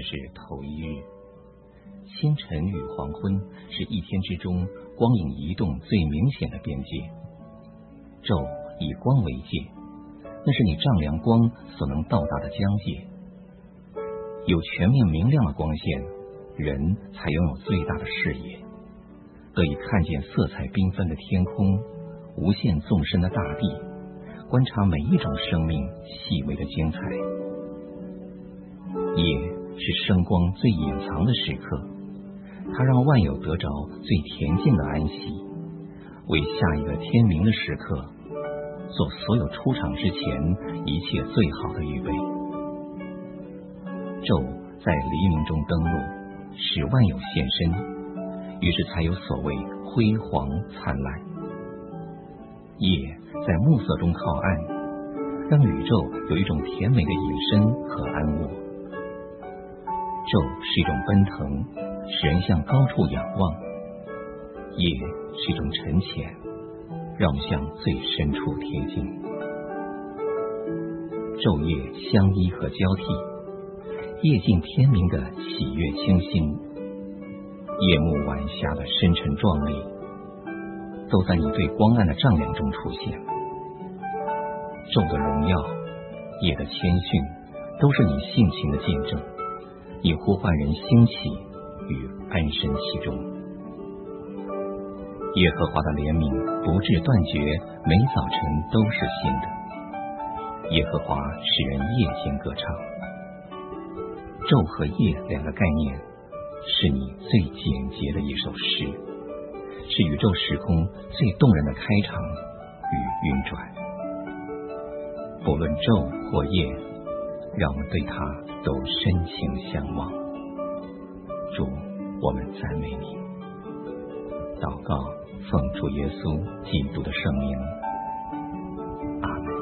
是头一日。清晨与黄昏是一天之中光影移动最明显的边界。昼以光为界，那是你丈量光所能到达的疆界。有全面明亮的光线，人才拥有最大的视野，得以看见色彩缤纷的天空，无限纵深的大地，观察每一种生命细微的精彩。夜是生光最隐藏的时刻，它让万有得着最恬静的安息，为下一个天明的时刻做所有出场之前一切最好的预备。昼在黎明中登陆，使万有现身，于是才有所谓辉煌灿烂。夜在暮色中靠岸，让宇宙有一种甜美的隐身和安卧。昼是一种奔腾，使人向高处仰望；夜是一种沉潜，让我们向最深处贴近。昼夜相依和交替，夜尽天明的喜悦清新，夜幕晚霞的深沉壮丽，都在你对光暗的丈量中出现。昼的荣耀，夜的谦逊，都是你性情的见证。你呼唤人兴起与安身其中。耶和华的怜悯不致断绝，每早晨都是新的。耶和华使人夜间歌唱。昼和夜两个概念，是你最简洁的一首诗，是宇宙时空最动人的开场与运转。不论昼或夜，让我们对它都深情相望。主，我们赞美你。祷告，奉主耶稣基督的圣名，阿们。